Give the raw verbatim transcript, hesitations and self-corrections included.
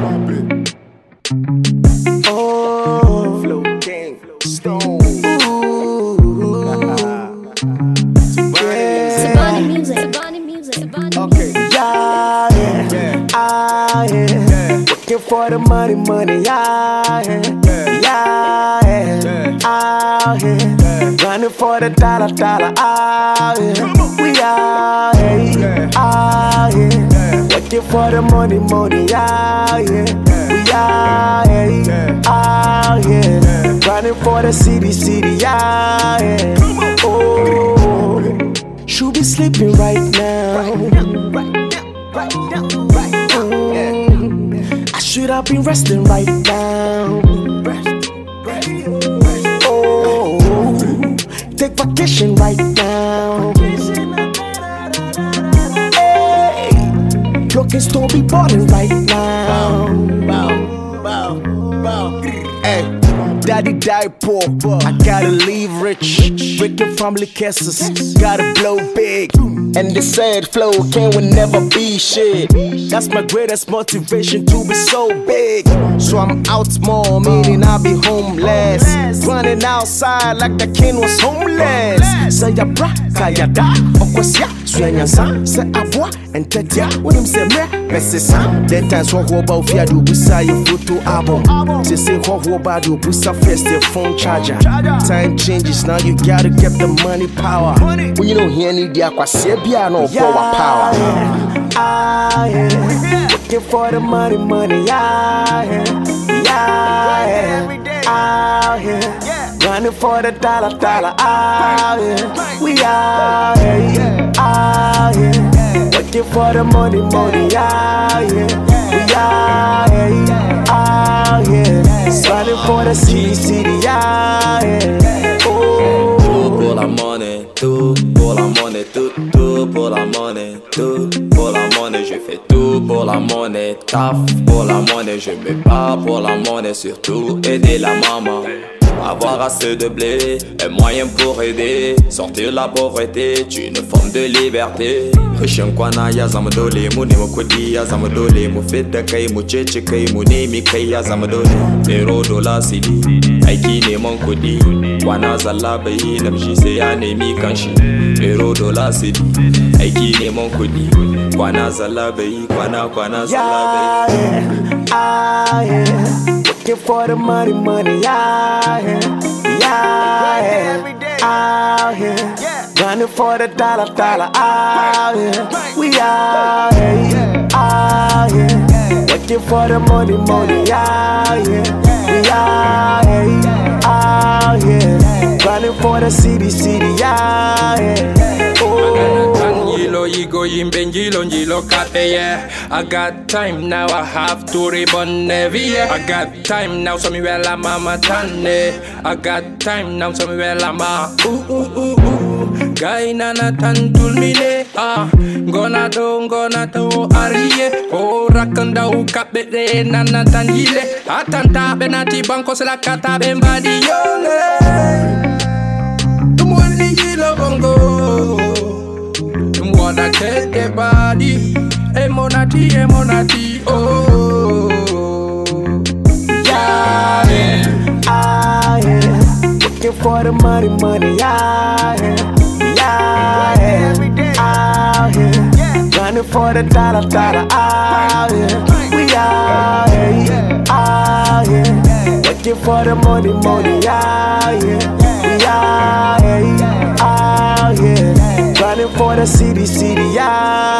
Oh, Flow King, Stone. Sabani music, Sabani music, Sabani Okay, yeah, yeah, yeah, ah, yeah, yeah. Working for the money, money, yeah, yeah, yeah, yeah, ah, yeah. Running for the dollar, dollar, ah, yeah. We are, yeah, ah, yeah. Working for the money, money, yeah, yeah. We are, yeah, ah, yeah. Running for the city, city, yeah, yeah. Oh, should be sleeping right now. Mm, I should have been resting right now. Oh, take vacation right now. Hey, looking still be balling right now. Hey. Daddy died poor, I gotta leave rich. Breaking family curses, gotta blow big. And they said Flow King will never be shit. That's my greatest motivation to be so big. So I'm out more, meaning I'll be homeless. Running outside like the king was homeless. Say ya bra, kaya da, okwas ya. Swenya san, say abwa, and tetia. When him say me, messy san. Then times what about fear do busa your photo album. They say what about do busa first your phone charger. Time changes, now you gotta get the money power. When you don't hear any dia kwa sebia no power power. Ah yeah, looking for the money, money, yeah, yeah, yeah, ah yeah, running for the dollar, dollar, ah yeah, we are, yeah, ah yeah, looking for the money, money, yeah, yeah, we are, yeah, ah yeah, running for the city, city, yeah, yeah. Oh, tout pour la monnaie, tout pour la monnaie, tout, tout pour la monnaie, tout pour la monnaie, je fais tout pour la monnaie, taf pour la monnaie, je me bats pour la monnaie, surtout aider la maman. Avoir assez de blé, un moyen pour aider, sortir la pauvreté, une forme de liberté. Rishin kwana ya zama dole, mu nemi kudi ya zama dole, mu fidda kai mu cece kai mu nemi kai ya zama dole. Zero dola cedi, aiki neman kudi, kwana zalla bai yi namshi sai ya nemi kanshi. Zero dola cedi, aiki neman kudi, kwana zalla bai yi, kwana kwana zalla bai yi. Ah yeah, looking for the money, money, yeah, yeah, yeah, ah yeah, running for the dollar, dollar, ah yeah, we are, yeah, ah yeah, looking for the money, money, yeah, yeah, we are, yeah, ah yeah, running for the city, city, yeah, yeah. Oh. Yigo yimbenjilo njilo kate yeah. I got time now, I have to ribbon every year. I got time now, so me wela mama tane. I got time now, so me wela ma. Ooh ooh ooh ooh. Guy nana tantul mine ah. Gonna do, gonna do ariye. Oh rakanda u kapete nana tanjile. Atanta benati banko se la kata bembadi yole. Tumwani jilo bongo. Wanna take the body, emonati, emonati, oh. Yeah, yeah, ah yeah, looking for the money, money, yeah, yeah, yeah, ah yeah, running for the dollar, dollar, ah yeah, we are, yeah, ah yeah, looking for the money, money, yeah, yeah, we are, yeah, ah yeah. Running for the city, city, yeah.